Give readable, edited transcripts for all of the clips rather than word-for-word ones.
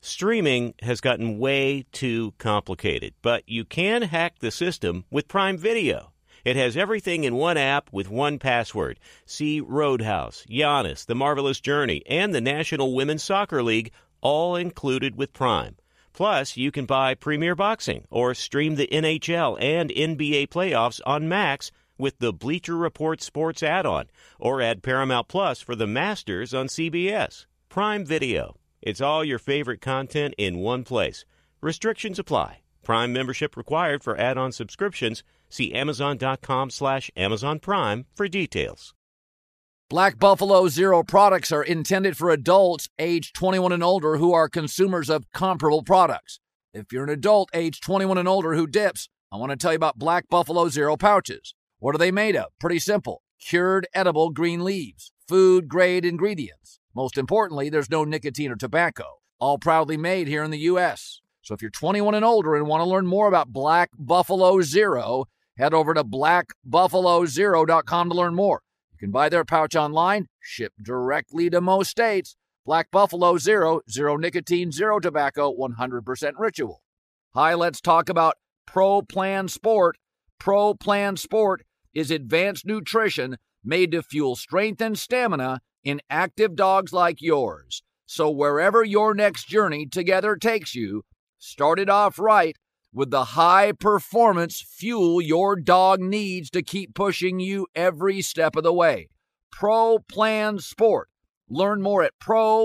Streaming has gotten way too complicated, but you can hack the system with Prime Video. It has everything in one app with one password. See Roadhouse, Giannis, The Marvelous Journey, and the National Women's Soccer League, all included with Prime. Plus, you can buy Premier Boxing or stream the NHL and NBA playoffs on Max with the Bleacher Report Sports add-on, or add Paramount Plus for the Masters on CBS. Prime Video. It's all your favorite content in one place. Restrictions apply. Prime membership required for add-on subscriptions. See Amazon.com/Amazon Prime for details. Black Buffalo Zero products are intended for adults age 21 and older who are consumers of comparable products. If you're an adult age 21 and older who dips, I want to tell you about Black Buffalo Zero pouches. What are they made of? Pretty simple. Cured edible green leaves. Food-grade ingredients. Most importantly, there's no nicotine or tobacco. All proudly made here in the U.S. So if you're 21 and older and want to learn more about Black Buffalo Zero, head over to blackbuffalozero.com to learn more. You can buy their pouch online, shipped directly to most states. Black Buffalo Zero, zero nicotine, zero tobacco, 100% ritual. Hi, let's talk about Pro Plan Sport. Pro Plan Sport is advanced nutrition made to fuel strength and stamina in active dogs like yours. So wherever your next journey together takes you, start it off right with the high-performance fuel your dog needs to keep pushing you every step of the way. Pro Plan Sport. Learn more at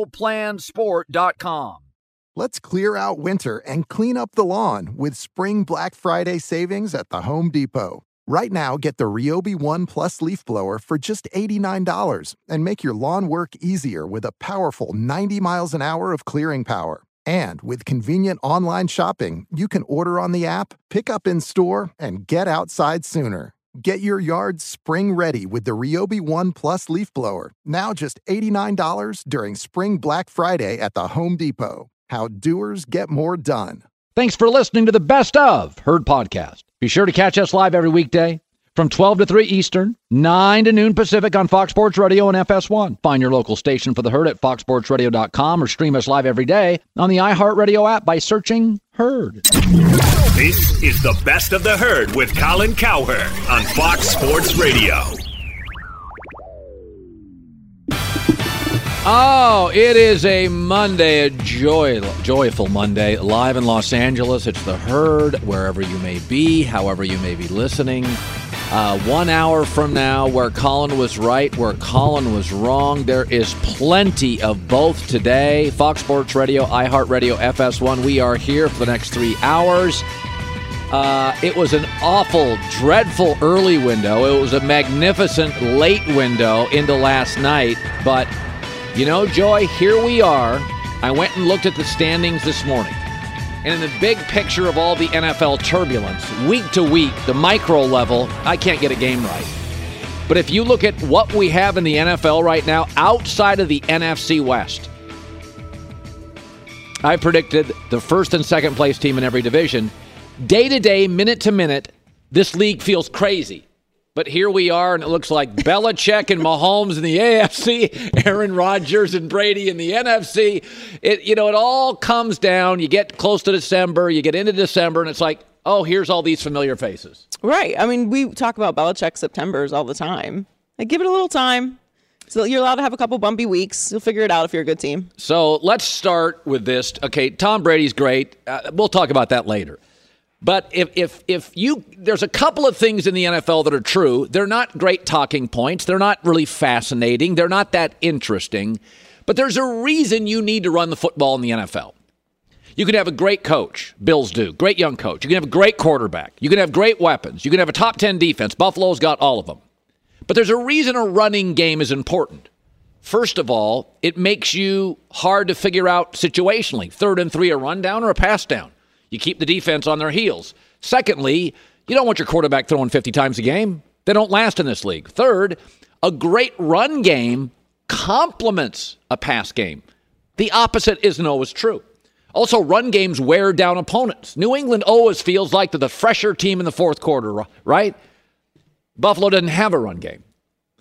ProPlansport.com. Let's clear out winter and clean up the lawn with Spring Black Friday savings at the Home Depot. Right now, get the Ryobi One Plus leaf blower for just $89 and make your lawn work easier with a powerful 90 miles an hour of clearing power. And with convenient online shopping, you can order on the app, pick up in store, and get outside sooner. Get your yard spring ready with the Ryobi One Plus leaf blower, now just $89 during Spring Black Friday at the Home Depot. How doers get more done. Thanks for listening to the Best of Herd podcast. Be sure to catch us live every weekday from 12 to 3 Eastern, 9 to noon Pacific on Fox Sports Radio and FS1. Find your local station for the Herd at foxsportsradio.com or stream us live every day on the iHeartRadio app by searching Herd. This is the Best of the Herd with Colin Cowherd on Fox Sports Radio. Oh, it is a Monday, a joyful Monday, live in Los Angeles. It's the Herd, wherever you may be, however you may be listening. 1 hour from now, where Colin was right, where Colin was wrong, there is plenty of both today. Fox Sports Radio, iHeartRadio, FS1. We are here for the next 3 hours. It was an awful, dreadful early window. It was a magnificent late window into last night, but you know, Joy, here we are. I went and looked at the standings this morning. And in the big picture of all the NFL turbulence, week to week, the micro level, I can't get a game right. But if you look at what we have in the NFL right now, outside of the NFC West, I predicted the first and second place team in every division. Day to day, minute to minute, this league feels crazy. But here we are, and it looks like Belichick and Mahomes in the AFC, Aaron Rodgers and Brady in the NFC. It all comes down. You get close to December, you get into December, and it's like, oh, here's all these familiar faces. Right. I mean, we talk about Belichick Septembers all the time. Like, give it a little time. So you're allowed to have a couple bumpy weeks. You'll figure it out if you're a good team. So let's start with this. Okay, Tom Brady's great. We'll talk about that later. But if you, there's a couple of things in the NFL that are true. They're not great talking points. They're not really fascinating. They're not that interesting. But there's a reason you need to run the football in the NFL. You can have a great coach. Bills do. Great young coach. You can have a great quarterback. You can have great weapons. You can have a top 10 defense. Buffalo's got all of them. But there's a reason a running game is important. First of all, it makes you hard to figure out situationally. 3rd and 3, a rundown or a pass down. You keep the defense on their heels. Secondly, you don't want your quarterback throwing 50 times a game. They don't last in this league. Third, a great run game complements a pass game. The opposite isn't always true. Also, run games wear down opponents. New England always feels like they're the fresher team in the fourth quarter, right? Buffalo doesn't have a run game.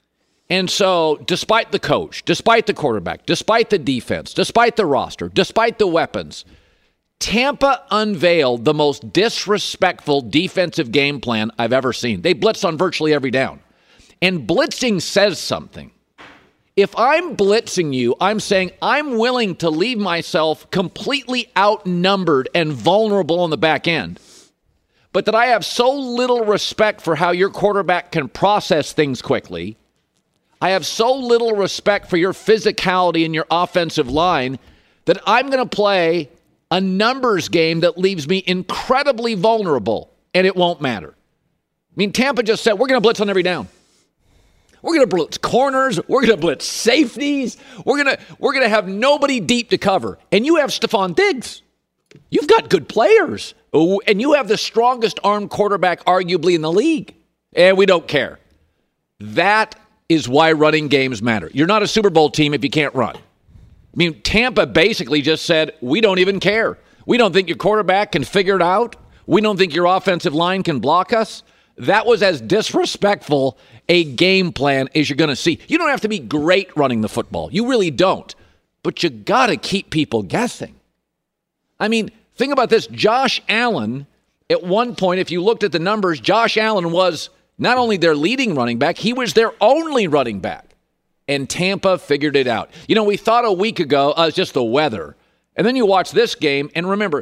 And so, despite the coach, despite the quarterback, despite the defense, despite the roster, despite the weapons, Tampa unveiled the most disrespectful defensive game plan I've ever seen. They blitzed on virtually every down. And blitzing says something. If I'm blitzing you, I'm saying I'm willing to leave myself completely outnumbered and vulnerable on the back end, but that I have so little respect for how your quarterback can process things quickly. I have so little respect for your physicality and your offensive line that I'm going to play a numbers game that leaves me incredibly vulnerable, and it won't matter. I mean, Tampa just said, we're going to blitz on every down. We're going to blitz corners. We're going to blitz safeties. We're going to have nobody deep to cover. And you have Stephon Diggs. You've got good players. And you have the strongest armed quarterback arguably in the league. And we don't care. That is why running games matter. You're not a Super Bowl team if you can't run. I mean, Tampa basically just said, we don't even care. We don't think your quarterback can figure it out. We don't think your offensive line can block us. That was as disrespectful a game plan as you're going to see. You don't have to be great running the football. You really don't. But you got to keep people guessing. I mean, think about this. Josh Allen, at one point, if you looked at the numbers, Josh Allen was not only their leading running back, he was their only running back. And Tampa figured it out. You know, we thought a week ago, it's just the weather. And then you watch this game, and remember,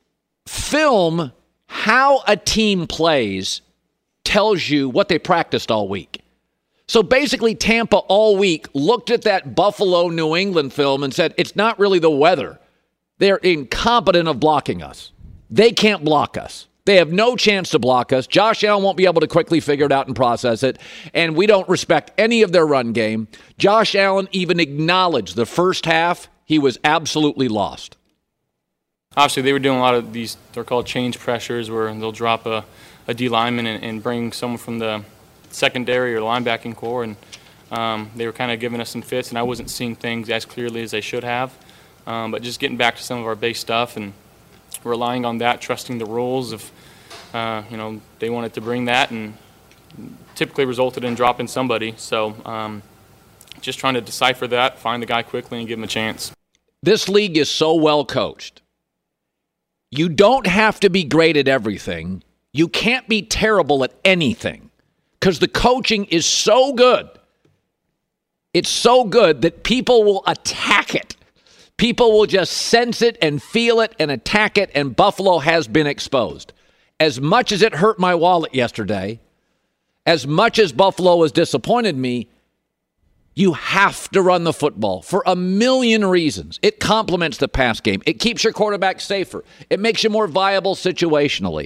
film how a team plays tells you what they practiced all week. So basically, Tampa all week looked at that Buffalo-New England film and said, it's not really the weather. They're incompetent of blocking us. They can't block us. They have no chance to block us. Josh Allen won't be able to quickly figure it out and process it. And we don't respect any of their run game. Josh Allen even acknowledged the first half he was absolutely lost. Obviously, they were doing a lot of these, they're called change pressures, where they'll drop a D lineman and bring someone from the secondary or linebacking core. And they were kind of giving us some fits, and I wasn't seeing things as clearly as they should have. But just getting back to some of our base stuff and relying on that, trusting the rules if, they wanted to bring that, and typically resulted in dropping somebody. So just trying to decipher that, find the guy quickly and give him a chance. This league is so well coached. You don't have to be great at everything. You can't be terrible at anything because the coaching is so good. It's so good that people will attack it. People will just sense it and feel it and attack it, and Buffalo has been exposed. As much as it hurt my wallet yesterday, as much as Buffalo has disappointed me, you have to run the football for a million reasons. It complements the pass game. It keeps your quarterback safer. It makes you more viable situationally.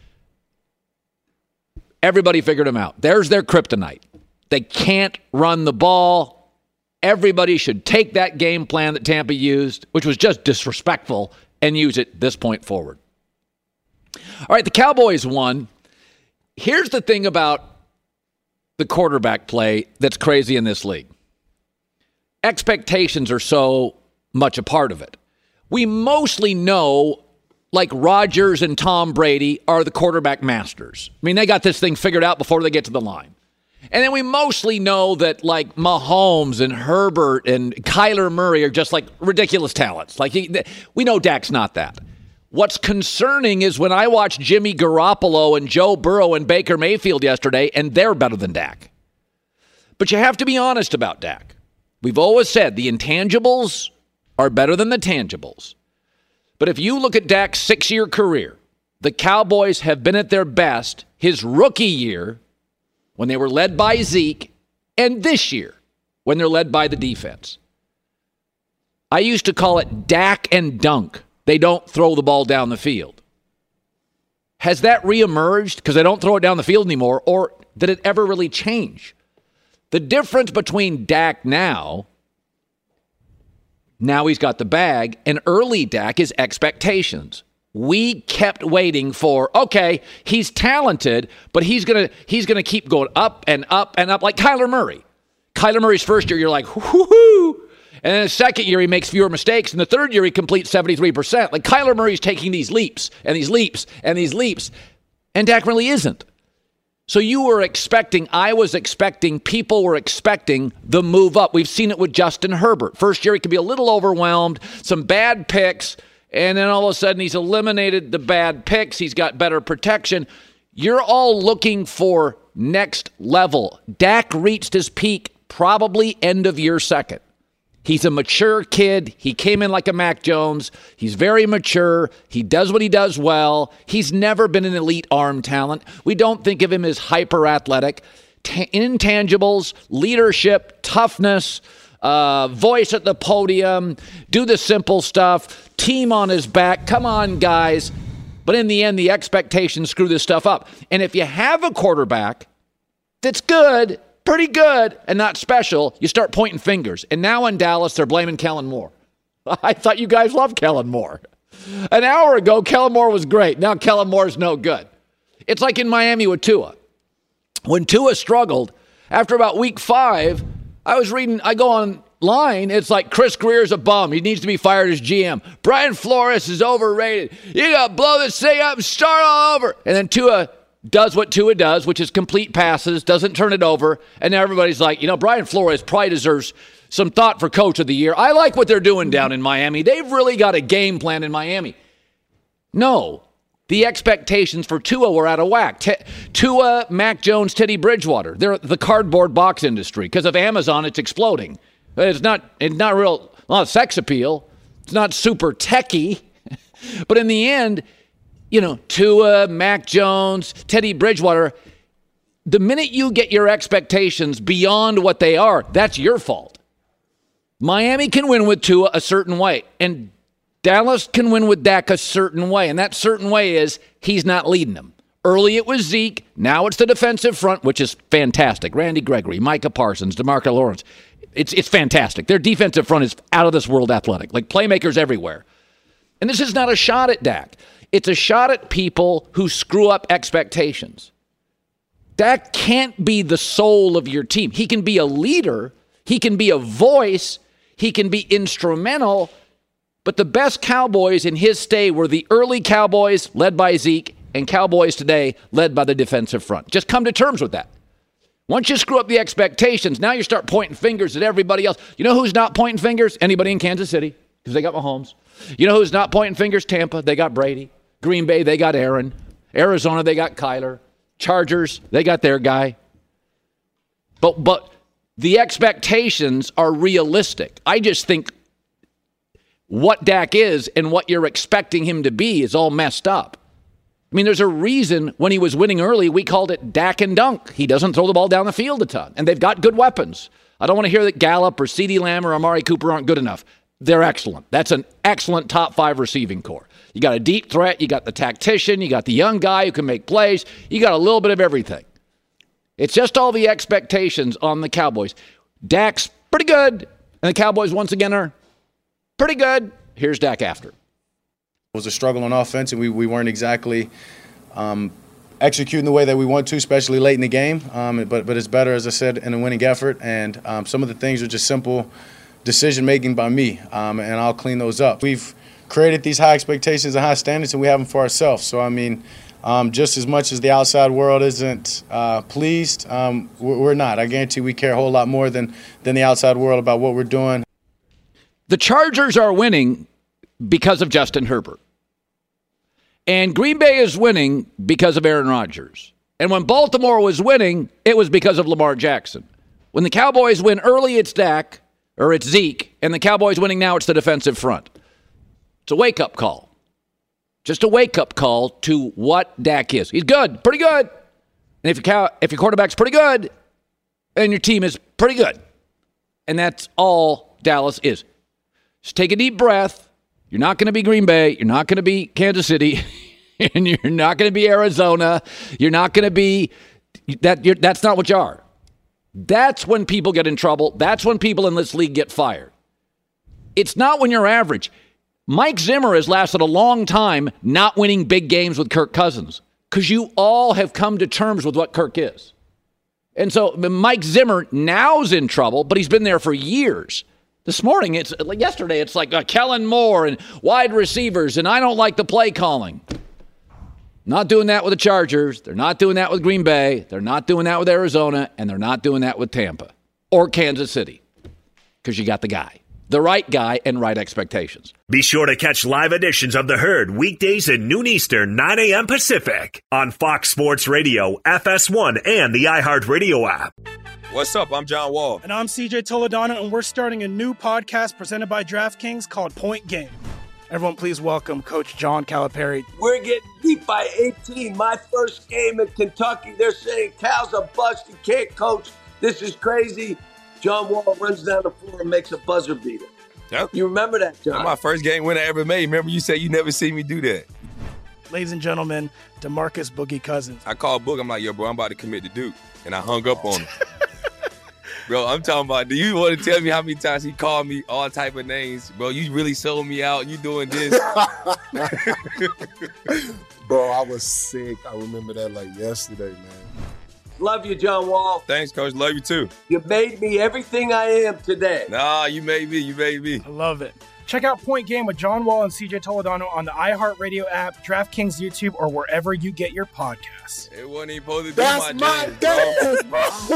Everybody figured them out. There's their kryptonite. They can't run the ball. Everybody should take that game plan that Tampa used, which was just disrespectful, and use it this point forward. All right, the Cowboys won. Here's the thing about the quarterback play that's crazy in this league. Expectations are so much a part of it. We mostly know, like Rodgers and Tom Brady are the quarterback masters. I mean, they got this thing figured out before they get to the line. And then we mostly know that, like, Mahomes and Herbert and Kyler Murray are just, like, ridiculous talents. Like, we know Dak's not that. What's concerning is when I watched Jimmy Garoppolo and Joe Burrow and Baker Mayfield yesterday, and they're better than Dak. But you have to be honest about Dak. We've always said the intangibles are better than the tangibles. But if you look at Dak's 6-year career, the Cowboys have been at their best his rookie year when they were led by Zeke, and this year when they're led by the defense. I used to call it Dak and dunk. They don't throw the ball down the field. Has that reemerged because they don't throw it down the field anymore, or did it ever really change? The difference between Dak now he's got the bag, and early Dak is expectations. We kept waiting for, okay, he's talented, but he's gonna keep going up and up and up, like Kyler Murray. Kyler Murray's first year, you're like, whoo-hoo. And then the second year, he makes fewer mistakes. And the third year, he completes 73%. Like, Kyler Murray's taking these leaps and these leaps and these leaps. And Dak really isn't. So I was expecting, people were expecting the move up. We've seen it with Justin Herbert. First year, he could be a little overwhelmed, some bad picks, and then all of a sudden he's eliminated the bad picks. He's got better protection. You're all looking for next level. Dak reached his peak probably end of year second. He's a mature kid. He came in like a Mac Jones. He's very mature. He does what he does well. He's never been an elite arm talent. We don't think of him as hyper athletic. Intangibles, leadership, toughness, voice at the podium, do the simple stuff, team on his back. Come on, guys. But in the end, the expectations screw this stuff up. And if you have a quarterback that's good, pretty good, and not special, you start pointing fingers. And now in Dallas, they're blaming Kellen Moore. I thought you guys loved Kellen Moore. An hour ago, Kellen Moore was great. Now Kellen Moore's no good. It's like in Miami with Tua. When Tua struggled, after about week 5, I go online, it's like Chris Greer's a bum. He needs to be fired as GM. Brian Flores is overrated. You got to blow this thing up and start all over. And then Tua does what Tua does, which is complete passes, doesn't turn it over, and everybody's like, Brian Flores probably deserves some thought for Coach of the Year. I like what they're doing down in Miami. They've really got a game plan in Miami. No, the expectations for Tua were out of whack. Tua, Mac Jones, Teddy Bridgewater. They're the cardboard box industry. Because of Amazon, it's exploding. It's not real, a lot of sex appeal. It's not super techie. But in the end, Tua, Mac Jones, Teddy Bridgewater, the minute you get your expectations beyond what they are, that's your fault. Miami can win with Tua a certain way, and Dallas can win with Dak a certain way, and that certain way is he's not leading them. Early it was Zeke, now it's the defensive front, which is fantastic. Randy Gregory, Micah Parsons, DeMarco Lawrence. It's fantastic. Their defensive front is out of this world athletic, like playmakers everywhere. And this is not a shot at Dak. It's a shot at people who screw up expectations. Dak can't be the soul of your team. He can be a leader. He can be a voice. He can be instrumental. But the best Cowboys in his stay were the early Cowboys led by Zeke and Cowboys today led by the defensive front. Just come to terms with that. Once you screw up the expectations, now you start pointing fingers at everybody else. You know who's not pointing fingers? Anybody in Kansas City, because they got Mahomes. You know who's not pointing fingers? Tampa, they got Brady. Green Bay, they got Aaron. Arizona, they got Kyler. Chargers, they got their guy. But the expectations are realistic. I just think what Dak is and what you're expecting him to be is all messed up. I mean, there's a reason when he was winning early, we called it Dak and dunk. He doesn't throw the ball down the field a ton, and they've got good weapons. I don't want to hear that Gallup or CeeDee Lamb or Amari Cooper aren't good enough. They're excellent. That's an excellent top 5 receiving core. You got a deep threat. You got the tactician. You got the young guy who can make plays. You got a little bit of everything. It's just all the expectations on the Cowboys. Dak's pretty good, and the Cowboys once again are pretty good. Here's Dak after. It was a struggle on offense, and we weren't exactly executing the way that we want to, especially late in the game. But it's better, as I said, in a winning effort. And some of the things are just simple decision-making by me, and I'll clean those up. We've created these high expectations and high standards, and we have them for ourselves. So, I mean, just as much as the outside world isn't pleased, we're not. I guarantee we care a whole lot more than the outside world about what we're doing. The Chargers are winning because of Justin Herbert. And Green Bay is winning because of Aaron Rodgers. And when Baltimore was winning, it was because of Lamar Jackson. When the Cowboys win early, it's Dak, or it's Zeke, and the Cowboys winning now, it's the defensive front. It's a wake-up call. Just a wake-up call to what Dak is. He's good, pretty good. And if your quarterback's pretty good, and your team is pretty good. And that's all Dallas is. Just take a deep breath. You're not going to be Green Bay. You're not going to be Kansas City. And you're not going to be Arizona. You're not going to be that. That's not what you are. That's when people get in trouble. That's when people in this league get fired. It's not when you're average. Mike Zimmer has lasted a long time not winning big games with Kirk Cousins because you all have come to terms with what Kirk is. And so Mike Zimmer now's in trouble, but he's been there for years. This morning, yesterday, it's like Kellen Moore and wide receivers, and I don't like the play calling. Not doing that with the Chargers. They're not doing that with Green Bay. They're not doing that with Arizona. And they're not doing that with Tampa or Kansas City because you got the guy. The right guy and right expectations. Be sure to catch live editions of The Herd weekdays at noon Eastern, 9 a.m. Pacific on Fox Sports Radio, FS1, and the iHeartRadio app. What's up? I'm John Wall. And I'm CJ Toledano, and we're starting a new podcast presented by DraftKings called Point Game. Everyone, please welcome Coach John Calipari. We're getting beat by 18. My first game in Kentucky, they're saying Cal's a bust. He can't coach. This is crazy. John Wall runs down the floor and makes a buzzer beater. Yep. You remember that, John? That's my first game winner I ever made. Remember you said you never see me do that. Ladies and gentlemen, DeMarcus Boogie Cousins. I called Boog. I'm like, yo, bro, I'm about to commit to Duke. And I hung up on him. Bro, I'm talking about, do you want to tell me how many times he called me all type of names? Bro, you really sold me out. You doing this. Bro, I was sick. I remember that like yesterday, man. Love you, John Wall. Thanks, Coach. Love you, too. You made me everything I am today. Nah, you made me. You made me. I love it. Check out Point Game with John Wall and CJ Toledano on the iHeartRadio app, DraftKings YouTube, or wherever you get your podcasts. It wasn't even supposed to be That's my dance, bro.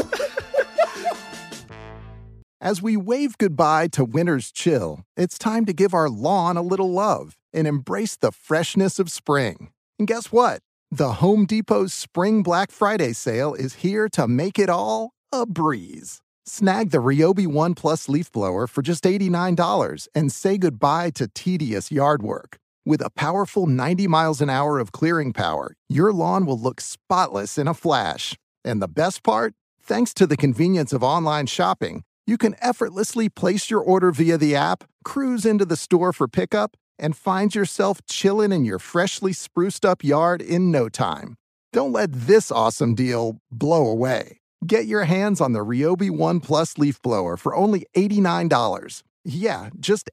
As we wave goodbye to winter's chill, it's time to give our lawn a little love and embrace the freshness of spring. And guess what? The Home Depot's Spring Black Friday sale is here to make it all a breeze. Snag the Ryobi One Plus leaf blower for just $89 and say goodbye to tedious yard work. With a powerful 90 miles an hour of clearing power, your lawn will look spotless in a flash. And the best part? Thanks to the convenience of online shopping, you can effortlessly place your order via the app, cruise into the store for pickup, and find yourself chilling in your freshly spruced up yard in no time. Don't let this awesome deal blow away. Get your hands on the Ryobi One Plus leaf blower for only $89. Yeah, just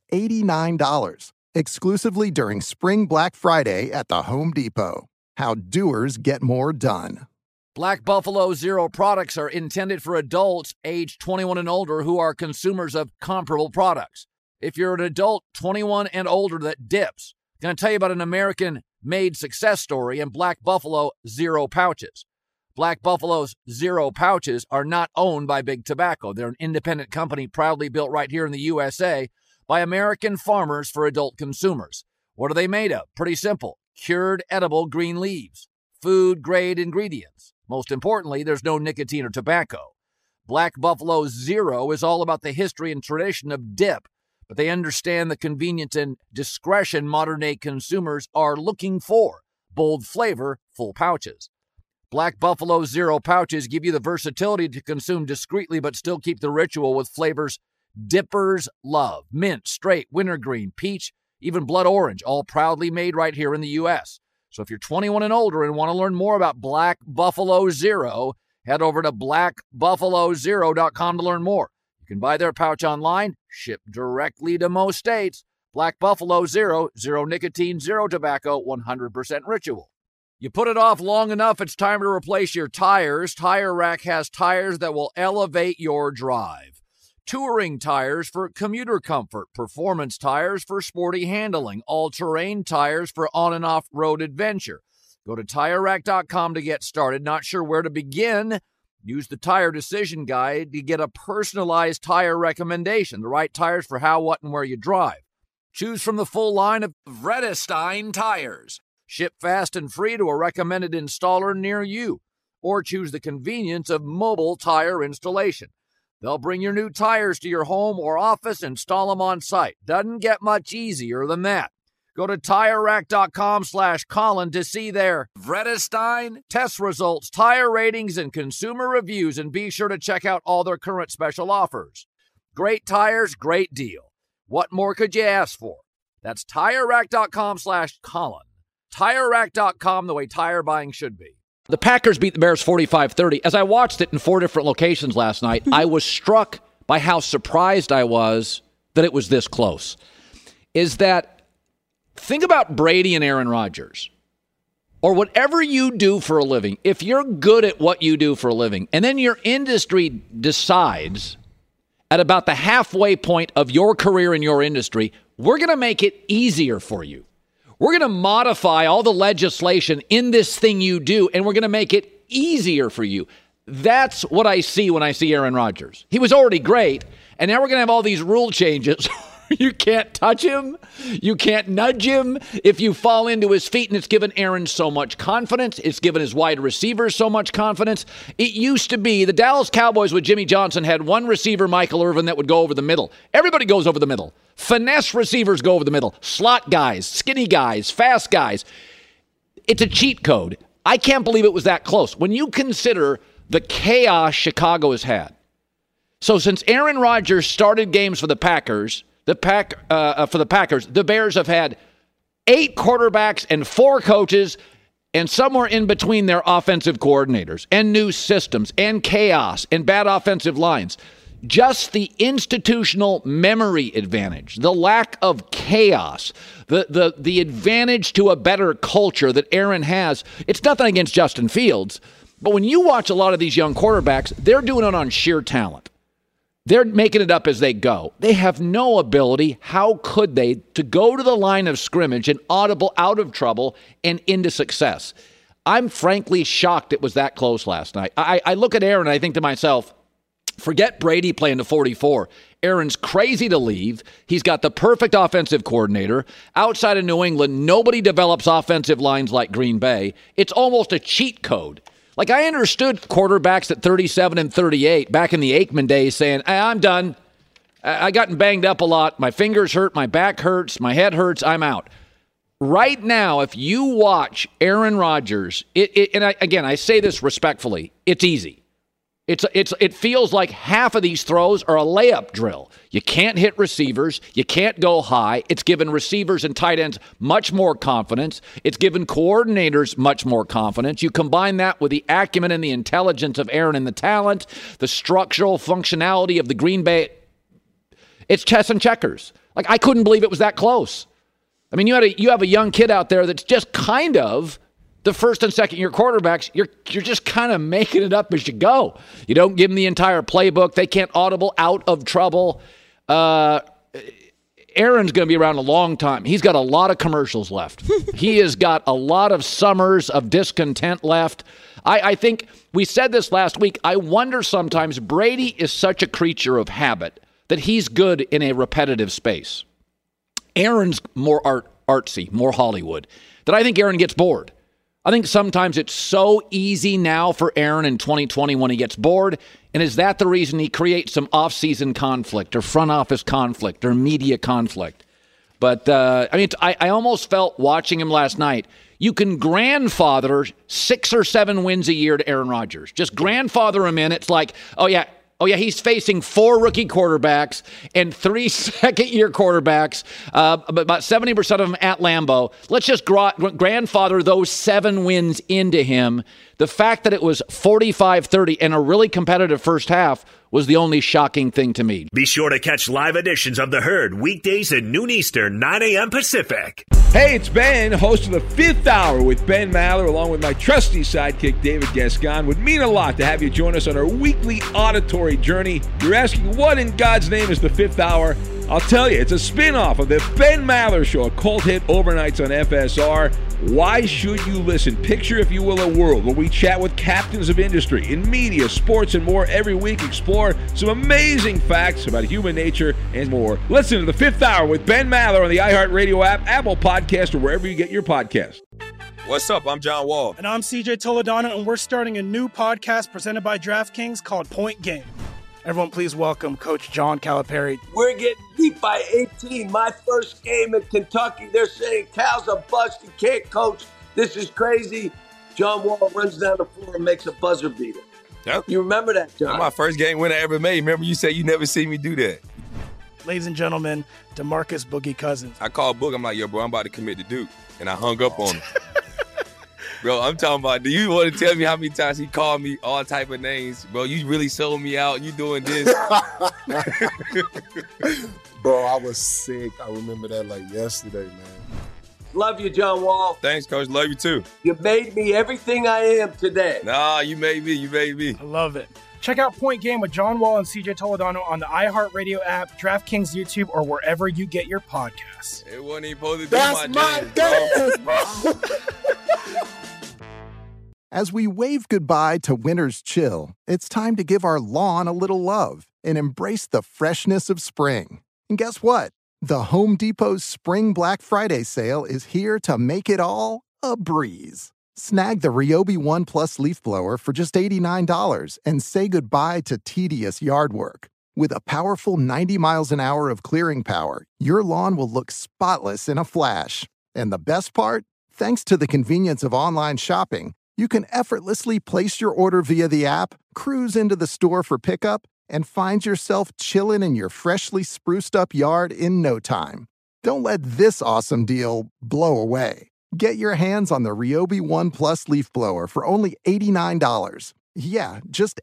$89. Exclusively during Spring Black Friday at the Home Depot. How doers get more done. Black Buffalo Zero products are intended for adults age 21 and older who are consumers of comparable products. If you're an adult 21 and older that dips, I'm going to tell you about an American-made success story in Black Buffalo Zero pouches. Black Buffalo's Zero pouches are not owned by Big Tobacco. They're an independent company proudly built right here in the USA by American farmers for adult consumers. What are they made of? Pretty simple. Cured edible green leaves. Food-grade ingredients. Most importantly, there's no nicotine or tobacco. Black Buffalo Zero is all about the history and tradition of dip, but they understand the convenience and discretion modern-day consumers are looking for. Bold flavor, full pouches. Black Buffalo Zero pouches give you the versatility to consume discreetly but still keep the ritual with flavors dippers love. Mint, straight, wintergreen, peach, even blood orange, all proudly made right here in the U.S. So if you're 21 and older and want to learn more about Black Buffalo Zero, head over to blackbuffalozero.com to learn more. You can buy their pouch online, shipped directly to most states. Black Buffalo Zero, zero nicotine, zero tobacco, 100% ritual. You put it off long enough, it's time to replace your tires. Tire Rack has tires that will elevate your drive. Touring tires for commuter comfort, performance tires for sporty handling, all-terrain tires for on- and off-road adventure. Go to TireRack.com to get started. Not sure where to begin? Use the Tire Decision Guide to get a personalized tire recommendation, the right tires for how, what, and where you drive. Choose from the full line of Vredestein tires. Ship fast and free to a recommended installer near you. Or choose the convenience of mobile tire installation. They'll bring your new tires to your home or office, install them on site. Doesn't get much easier than that. Go to TireRack.com/Colin to see their Vredestein test results, tire ratings, and consumer reviews, and be sure to check out all their current special offers. Great tires, great deal. What more could you ask for? That's TireRack.com/Colin. TireRack.com, the way tire buying should be. The Packers beat the Bears 45-30. As I watched it in 4 different locations last night, I was struck by how surprised I was that it was this close. Is that, think about Brady and Aaron Rodgers, or whatever you do for a living. If you're good at what you do for a living, and then your industry decides at about the halfway point of your career in your industry, we're going to make it easier for you. We're going to modify all the legislation in this thing you do, and we're going to make it easier for you. That's what I see when I see Aaron Rodgers. He was already great, and now we're going to have all these rule changes. You can't touch him. You can't nudge him if you fall into his feet, and it's given Aaron so much confidence. It's given his wide receivers so much confidence. It used to be the Dallas Cowboys with Jimmy Johnson had one receiver, Michael Irvin, that would go over the middle. Everybody goes over the middle. Finesse receivers go over the middle. Slot guys, skinny guys, fast guys. It's a cheat code. I can't believe it was that close. When you consider the chaos Chicago has had. So since Aaron Rodgers started games for the Packers, the Bears have had 8 quarterbacks and 4 coaches, and somewhere in between their offensive coordinators, and new systems, and chaos, and bad offensive lines. Just the institutional memory advantage, the lack of chaos, the advantage to a better culture that Aaron has. It's nothing against Justin Fields, but when you watch a lot of these young quarterbacks, they're doing it on sheer talent. They're making it up as they go. They have no ability, how could they, to go to the line of scrimmage and audible out of trouble and into success. I'm frankly shocked it was that close last night. I look at Aaron and I think to myself, forget Brady playing to 44. Aaron's crazy to leave. He's got the perfect offensive coordinator. Outside of New England, nobody develops offensive lines like Green Bay. It's almost a cheat code. Like, I understood quarterbacks at 37 and 38 back in the Aikman days saying, I'm done. I gotten banged up a lot. My fingers hurt. My back hurts. My head hurts. I'm out. Right now, if you watch Aaron Rodgers, I say this respectfully, it's easy. It feels like half of these throws are a layup drill. You can't hit receivers. You can't go high. It's given receivers and tight ends much more confidence. It's given coordinators much more confidence. You combine that with the acumen and the intelligence of Aaron and the talent, the structural functionality of the Green Bay. It's chess and checkers. Like, I couldn't believe it was that close. I mean, you have a young kid out there that's just kind of the first and second year quarterbacks. You're just kind of making it up as you go. You don't give them the entire playbook. They can't audible out of trouble. Aaron's going to be around a long time. He's got a lot of commercials left. He has got a lot of summers of discontent left. I think we said this last week. I wonder sometimes Brady is such a creature of habit that he's good in a repetitive space. Aaron's more artsy, more Hollywood, that I think Aaron gets bored. I think sometimes it's so easy now for Aaron in 2020 when he gets bored. And is that the reason he creates some off-season conflict or front office conflict or media conflict? But, I almost felt watching him last night, you can grandfather 6 or 7 wins a year to Aaron Rodgers. Just grandfather him in. It's like, oh yeah, he's facing 4 rookie quarterbacks and 3 second-year quarterbacks, about 70% of them at Lambeau. Let's just grandfather those 7 wins into him. The fact that it was 45-30 and a really competitive first half was the only shocking thing to me. Be sure to catch live editions of The Herd weekdays at noon Eastern, 9 a.m. Pacific. Hey, it's Ben, host of the Fifth Hour with Ben Maller, along with my trusty sidekick, David Gascon. Would mean a lot to have you join us on our weekly auditory journey. You're asking, what in God's name is the Fifth Hour? I'll tell you, it's a spin-off of the Ben Maller Show, a cult hit overnights on FSR. Why should you listen? Picture, if you will, a world where we chat with captains of industry in media, sports, and more every week. Explore some amazing facts about human nature and more. Listen to the Fifth Hour with Ben Maller on the iHeartRadio app, Apple Podcast, or wherever you get your podcast. What's up? I'm John Wall. And I'm CJ Toledano, and we're starting a new podcast presented by DraftKings called Point Game. Everyone, please welcome Coach John Calipari. We're getting beat by 18. My first game in Kentucky, they're saying Cal's a bust. He can't coach. This is crazy. John Wall runs down the floor and makes a buzzer beater. Yep. You remember that, John? That's my first game winner I ever made. Remember you said you never see me do that. Ladies and gentlemen, DeMarcus Boogie Cousins. I called Boog. I'm like, yo, bro, I'm about to commit to Duke. And I hung up on him. Bro, I'm talking about, do you want to tell me how many times he called me all type of names? Bro, you really sold me out. You doing this. Bro, I was sick. I remember that like yesterday, man. Love you, John Wall. Thanks, Coach. Love you, too. You made me everything I am today. Nah, you made me. You made me. I love it. Check out Point Game with John Wall and CJ Toledano on the iHeartRadio app, DraftKings YouTube, or wherever you get your podcasts. It wasn't even supposed to be That's my dance, bro. As we wave goodbye to winter's chill, it's time to give our lawn a little love and embrace the freshness of spring. And guess what? The Home Depot's Spring Black Friday sale is here to make it all a breeze. Snag the Ryobi One Plus leaf blower for just $89 and say goodbye to tedious yard work. With a powerful 90 miles an hour of clearing power, your lawn will look spotless in a flash. And the best part? Thanks to the convenience of online shopping, you can effortlessly place your order via the app, cruise into the store for pickup, and find yourself chilling in your freshly spruced up yard in no time. Don't let this awesome deal blow away. Get your hands on the Ryobi One Plus leaf blower for only $89. Yeah, just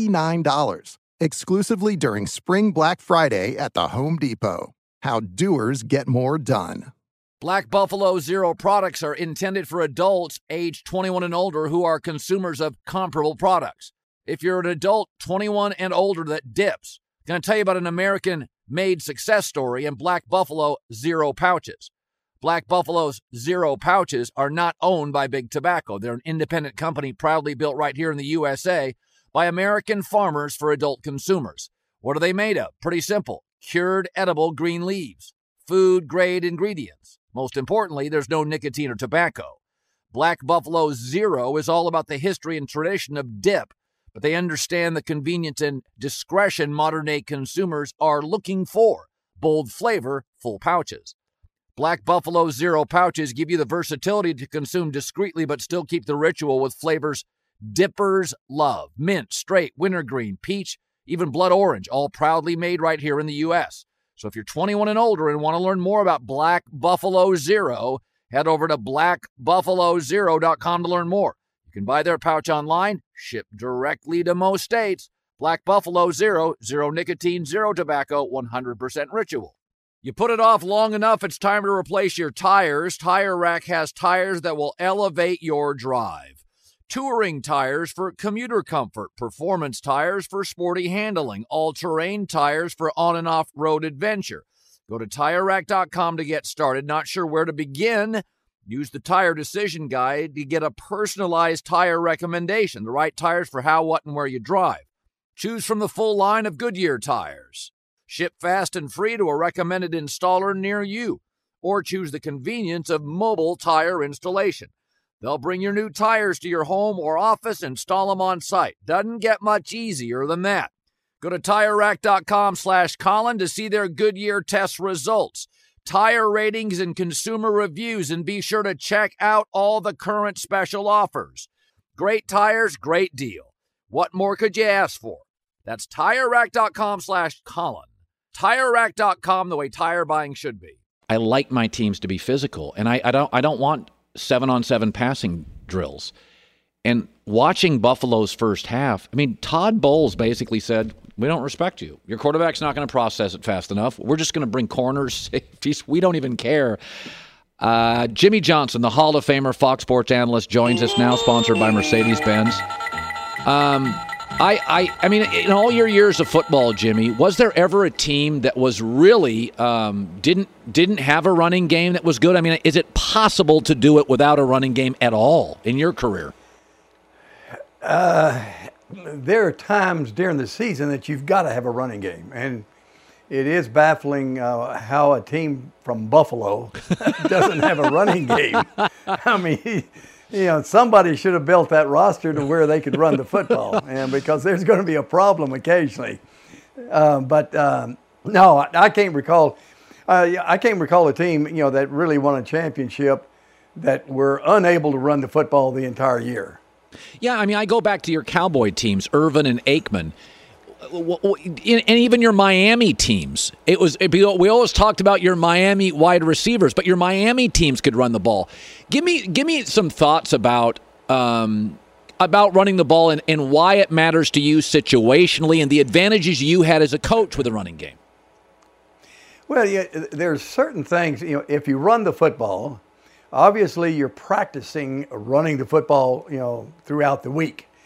$89. Exclusively during Spring Black Friday at the Home Depot. How doers get more done. Black Buffalo Zero products are intended for adults age 21 and older who are consumers of comparable products. If you're an adult 21 and older that dips, I'm going to tell you about an American-made success story in Black Buffalo Zero pouches. Black Buffalo's Zero pouches are not owned by Big Tobacco. They're an independent company proudly built right here in the USA by American farmers for adult consumers. What are they made of? Pretty simple. Cured edible green leaves. Food-grade ingredients. Most importantly, there's no nicotine or tobacco. Black Buffalo Zero is all about the history and tradition of dip, but they understand the convenience and discretion modern-day consumers are looking for. Bold flavor, full pouches. Black Buffalo Zero pouches give you the versatility to consume discreetly but still keep the ritual with flavors dippers love. Mint, straight, wintergreen, peach, even blood orange, all proudly made right here in the U.S. So if you're 21 and older and want to learn more about Black Buffalo Zero, head over to blackbuffalozero.com to learn more. You can buy their pouch online, ship directly to most states. Black Buffalo Zero, zero nicotine, zero tobacco, 100% ritual. You put it off long enough, it's time to replace your tires. Tire Rack has tires that will elevate your drive. Touring tires for commuter comfort, performance tires for sporty handling, all-terrain tires for on- and off-road adventure. Go to TireRack.com to get started. Not sure where to begin? Use the Tire Decision Guide to get a personalized tire recommendation, the right tires for how, what, and where you drive. Choose from the full line of Goodyear tires. Ship fast and free to a recommended installer near you, or choose the convenience of mobile tire installation. They'll bring your new tires to your home or office, install them on site. Doesn't get much easier than that. Go to TireRack.com/Colin to see their Goodyear test results, tire ratings, and consumer reviews, and be sure to check out all the current special offers. Great tires, great deal. What more could you ask for? That's TireRack.com/Colin. TireRack.com, the way tire buying should be. I like my teams to be physical, and I don't want 7-on-7 passing drills. And watching Buffalo's first half, I mean, Todd Bowles basically said, we don't respect you. Your quarterback's not going to process it fast enough. We're just going to bring corners, safeties. We don't even care. Jimmy Johnson, the Hall of Famer, Fox Sports analyst, joins us now, sponsored by Mercedes-Benz. I mean, in all your years of football, Jimmy, was there ever a team that was really didn't have a running game that was good? I mean, is it possible to do it without a running game at all in your career? There are times during the season that you've got to have a running game, and it is baffling how a team from Buffalo doesn't have a running game. I mean, you know, somebody should have built that roster to where they could run the football, and because there's going to be a problem occasionally. No, I can't recall. I can't recall a team, you know, that really won a championship that were unable to run the football the entire year. Yeah, I mean, I go back to your Cowboy teams, Irvin and Aikman, and even your Miami teams. We always talked about your Miami wide receivers, but your Miami teams could run the ball. Give me some thoughts about running the ball and why it matters to you situationally and the advantages you had as a coach with a running game. Well, yeah, there's certain things, you know, if you run the football, obviously you're practicing running the football, you know, throughout the week.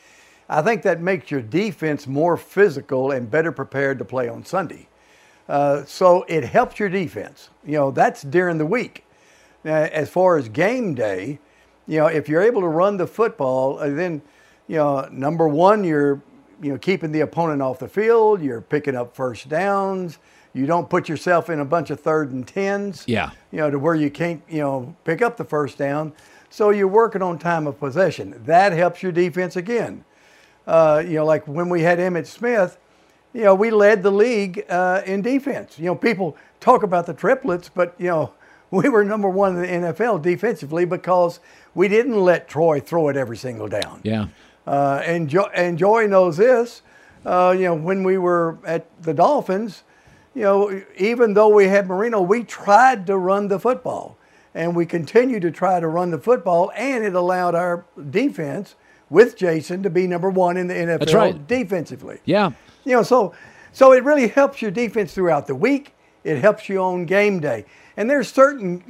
I think that makes your defense more physical and better prepared to play on Sunday. So it helps your defense. That's during the week. As far as game day, if you're able to run the football, then, number one, you're keeping the opponent off the field. You're picking up first downs. You don't put yourself in a bunch of 3rd and 10s. Yeah. To where you can't, pick up the first down. So you're working on time of possession. That helps your defense again. Like when we had Emmitt Smith, we led the league in defense. People talk about the triplets, but, we were number one in the NFL defensively because we didn't let Troy throw it every single down. Yeah. And Joy knows this. When we were at the Dolphins, even though we had Marino, we tried to run the football. And we continued to try to run the football, and it allowed our defense with Jason to be number one in the NFL. That's right. Defensively. Yeah. So it really helps your defense throughout the week. It helps you on game day. And there's certain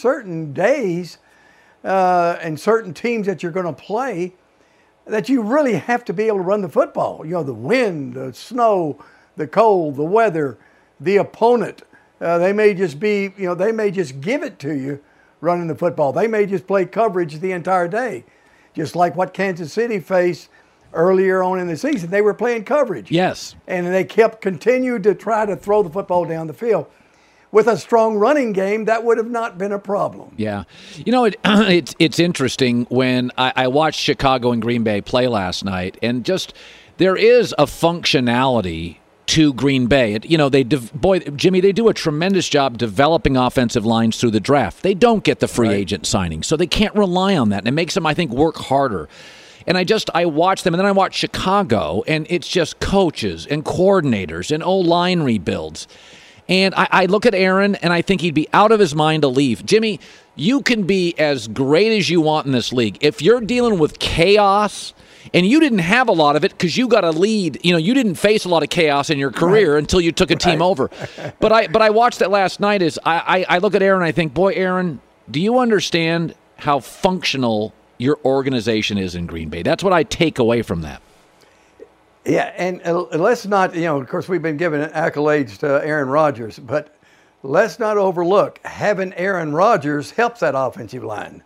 days and certain teams that you're going to play that you really have to be able to run the football. The wind, the snow, the cold, the weather, the opponent. They may just be, they may just give it to you running the football. They may just play coverage the entire day. Just like what Kansas City faced earlier on in the season. They were playing coverage. Yes. And they continued to try to throw the football down the field. With a strong running game, that would have not been a problem. Yeah. It's interesting when I watched Chicago and Green Bay play last night, and just there is a functionality to Green Bay. Jimmy, they do a tremendous job developing offensive lines through the draft. They don't get the free agent signing, so they can't rely on that, and it makes them, I think, work harder. And I watch them, and then I watch Chicago, and it's just coaches and coordinators and O-line rebuilds. And I look at Aaron, and I think he'd be out of his mind to leave. Jimmy, you can be as great as you want in this league. If you're dealing with chaos, and you didn't have a lot of it because you got a lead, you didn't face a lot of chaos in your career until you took a team over. But I watched that last night. I look at Aaron, and I think, boy, Aaron, do you understand how functional your organization is in Green Bay? That's what I take away from that. Yeah, and let's not, of course, we've been giving accolades to Aaron Rodgers, but let's not overlook having Aaron Rodgers helps that offensive line.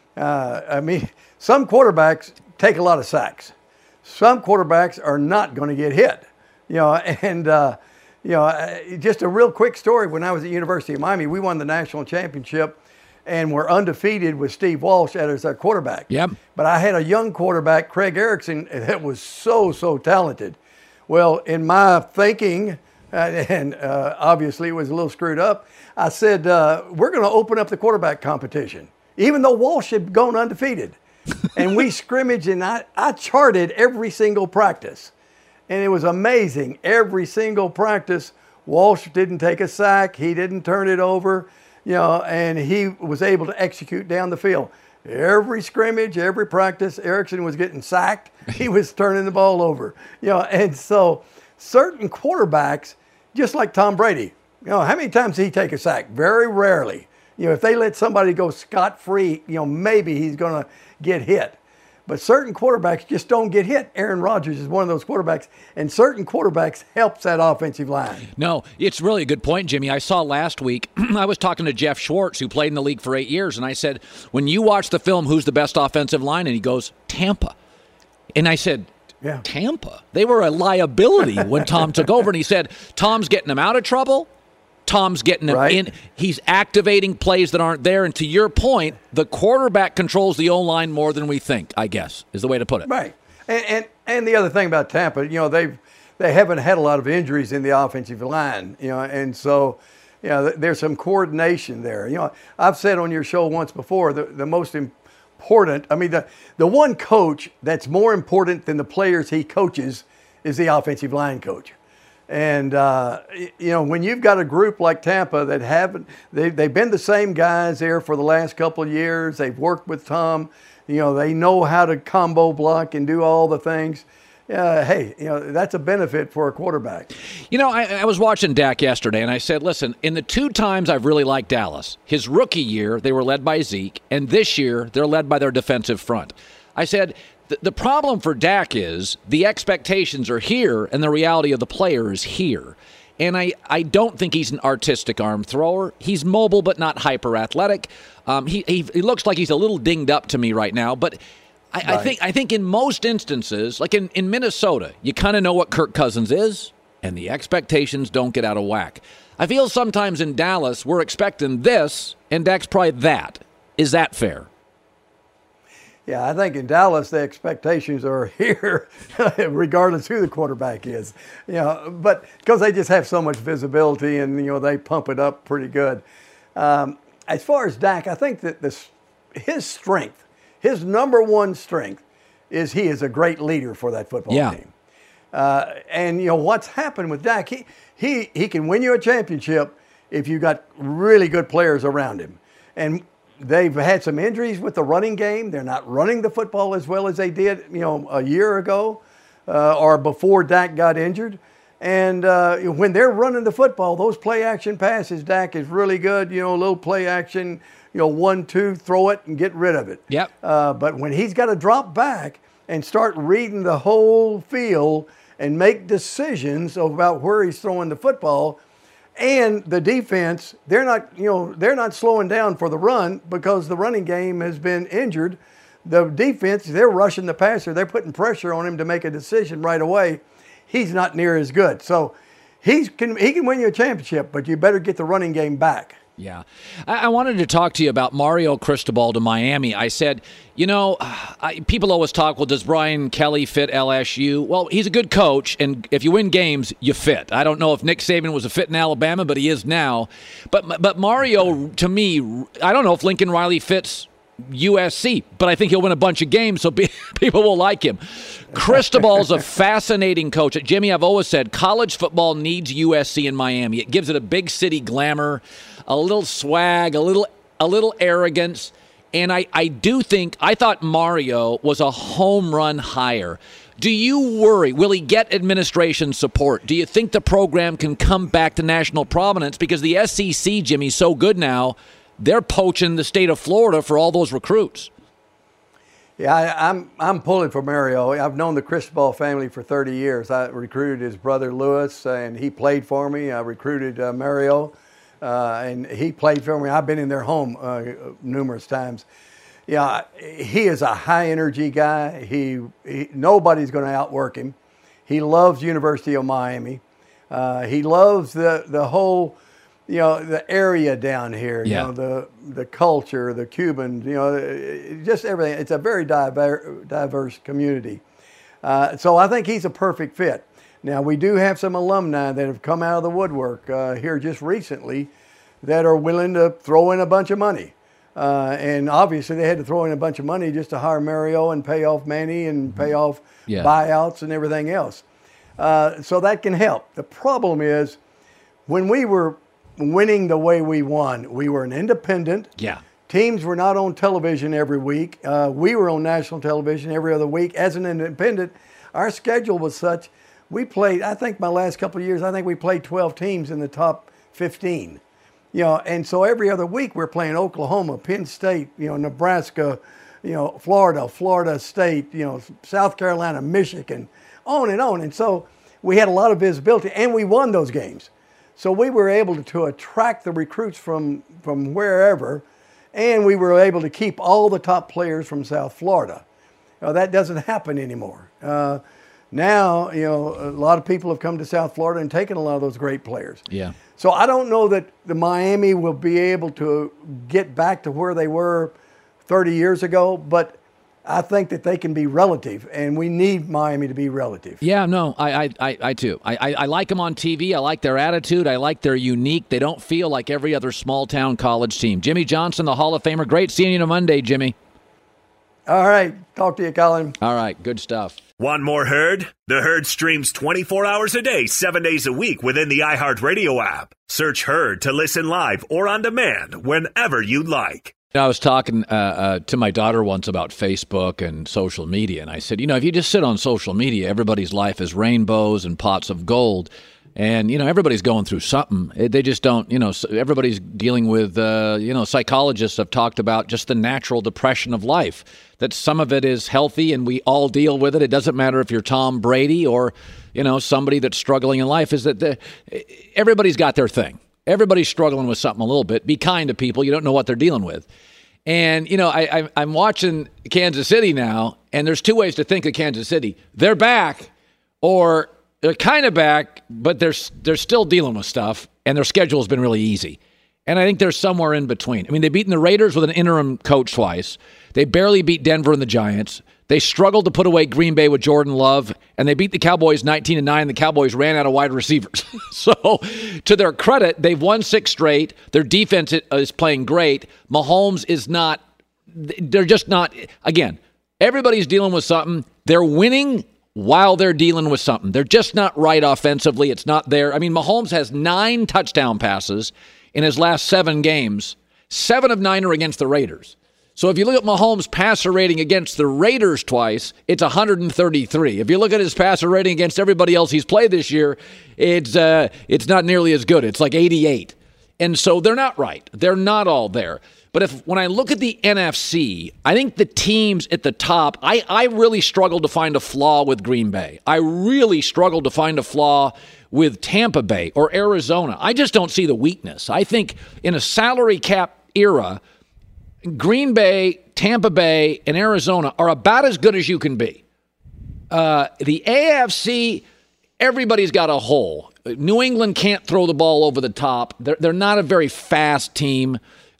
Some quarterbacks take a lot of sacks. Some quarterbacks are not going to get hit. Just a real quick story. When I was at University of Miami, we won the national championship and we're undefeated with Steve Walsh as our quarterback. Yep. But I had a young quarterback, Craig Erickson, that was so talented. Well, in my thinking, and obviously it was a little screwed up, I said, we're going to open up the quarterback competition, even though Walsh had gone undefeated. And we scrimmaged, and I charted every single practice. And it was amazing. Every single practice, Walsh didn't take a sack. He didn't turn it over. And he was able to execute down the field. Every scrimmage, every practice, Erickson was getting sacked. He was turning the ball over. And so certain quarterbacks, just like Tom Brady, how many times did he take a sack? Very rarely. If they let somebody go scot-free, maybe he's going to get hit. But certain quarterbacks just don't get hit. Aaron Rodgers is one of those quarterbacks, and certain quarterbacks helps that offensive line. No, it's really a good point, Jimmy. I saw last week, I was talking to Jeff Schwartz, who played in the league for 8 years, and I said, when you watch the film, who's the best offensive line? And he goes, Tampa. And I said, yeah. Tampa? They were a liability when Tom took over, and he said, Tom's getting them out of trouble. Tom's getting them in. He's activating plays that aren't there. And to your point, the quarterback controls the O-line more than we think, I guess, is the way to put it. Right. And the other thing about Tampa, they haven't had a lot of injuries in the offensive line, and so, there's some coordination there. I've said on your show once before, the most important, the one coach that's more important than the players he coaches is the offensive line coach. And, when you've got a group like Tampa that they've been the same guys there for the last couple of years. They've worked with Tom. They know how to combo block and do all the things. That's a benefit for a quarterback. I was watching Dak yesterday, and I said, listen, in the 2 times I've really liked Dallas, his rookie year, they were led by Zeke, and this year, they're led by their defensive front. I said, The problem for Dak is the expectations are here and the reality of the player is here. And I don't think he's an artistic arm thrower. He's mobile but not hyper athletic. He looks like he's a little dinged up to me right now. But I think in most instances, like in Minnesota, you kind of know what Kirk Cousins is, and the expectations don't get out of whack. I feel sometimes in Dallas we're expecting this, and Dak's probably that. Is that fair? Yeah, I think in Dallas the expectations are here, regardless who the quarterback is. But because they just have so much visibility and they pump it up pretty good. As far as Dak, I think that his strength, his number one strength, is he is a great leader for that football team. And what's happened with Dak, he can win you a championship if you got really good players around him. And they've had some injuries with the running game. They're not running the football as well as they did, a year ago or before Dak got injured. And when they're running the football, those play-action passes, Dak is really good. A little play-action, 1-2, throw it and get rid of it. Yep. But when he's got to drop back and start reading the whole field and make decisions about where he's throwing the football, and the defense, they're not slowing down for the run because the running game has been injured. The defense, they're rushing the passer. They're putting pressure on him to make a decision right away. He's not near as good. So he can win you a championship, but you better get the running game back. Yeah. I wanted to talk to you about Mario Cristobal to Miami. I said, people always talk, well, does Brian Kelly fit LSU? Well, he's a good coach, and if you win games, you fit. I don't know if Nick Saban was a fit in Alabama, but he is now. But Mario, to me, I don't know if Lincoln Riley fits USC, but I think he'll win a bunch of games, so people will like him. Cristobal's a fascinating coach. Jimmy, I've always said college football needs USC in Miami. It gives it a big city glamour, a little swag, a little arrogance. And I thought Mario was a home run hire. Do you worry? Will he get administration support? Do you think the program can come back to national prominence? Because the SEC, Jimmy, is so good now, they're poaching the state of Florida for all those recruits. Yeah, I'm pulling for Mario. I've known the Cristobal family for 30 years. I recruited his brother Louis, and he played for me. I recruited Mario, and he played for me. I've been in their home numerous times. Yeah, he is a high-energy guy. Nobody's going to outwork him. He loves University of Miami. He loves the whole, the area down here. Yeah. The culture, the Cubans. Just everything. It's a very diverse community. So I think he's a perfect fit. Now we do have some alumni that have come out of the woodwork here just recently that are willing to throw in a bunch of money. And obviously they had to throw in a bunch of money just to hire Mario and pay off Manny and pay off buyouts and everything else. So that can help. The problem is when we were winning the way we won, we were an independent. Yeah. Teams were not on television every week. We were on national television every other week. As an independent, our schedule was such, we played, I think my last couple of years, I think we played 12 teams in the top 15. And so every other week we're playing Oklahoma, Penn State, Nebraska, Florida State, South Carolina, Michigan, on and on. And so we had a lot of visibility, and we won those games. So we were able to attract the recruits from wherever, and we were able to keep all the top players from South Florida. That doesn't happen anymore. Now, a lot of people have come to South Florida and taken a lot of those great players. Yeah. So I don't know that the Miami will be able to get back to where they were 30 years ago, but I think that they can be relative, and we need Miami to be relative. Yeah, no, I too. I like them on TV. I like their attitude. I like their unique. They don't feel like every other small-town college team. Jimmy Johnson, the Hall of Famer. Great seeing you on Monday, Jimmy. All right. Talk to you, Colin. All right. Good stuff. Want more Herd? The Herd streams 24 hours a day, 7 days a week within the iHeartRadio app. Search Herd to listen live or on demand whenever you'd like. I was talking to my daughter once about Facebook and social media, and I said, if you just sit on social media, everybody's life is rainbows and pots of gold. And, everybody's going through something. They just don't, everybody's dealing with, psychologists have talked about just the natural depression of life, that some of it is healthy and we all deal with it. It doesn't matter if you're Tom Brady or, somebody that's struggling in life, is that everybody's got their thing. Everybody's struggling with something a little bit. Be kind to people. You don't know what they're dealing with. And, I'm watching Kansas City now, and there's two ways to think of Kansas City. They're back, or they're kind of back, but they're still dealing with stuff, and their schedule has been really easy. And I think they're somewhere in between. I mean, they've beaten the Raiders with an interim coach twice. They barely beat Denver and the Giants. They struggled to put away Green Bay with Jordan Love, and they beat the Cowboys 19-9. The Cowboys ran out of wide receivers. So, to their credit, they've won 6 straight. Their defense is playing great. Mahomes is not – they're just not – again, everybody's dealing with something. They're winning while they're dealing with something. They're just not right offensively. It's not there. I mean, Mahomes has 9 touchdown passes in his last 7 games. 7 of 9 are against the Raiders. So if you look at Mahomes' passer rating against the Raiders twice, it's 133. If you look at his passer rating against everybody else he's played this year, it's not nearly as good. It's like 88. And so they're not right. They're not all there. But when I look at the NFC, I think the teams at the top, I really struggled to find a flaw with Green Bay. I really struggled to find a flaw with Tampa Bay or Arizona. I just don't see the weakness. I think in a salary cap era, Green Bay, Tampa Bay, and Arizona are about as good as you can be. The AFC, everybody's got a hole. New England can't throw the ball over the top. They're not a very fast team.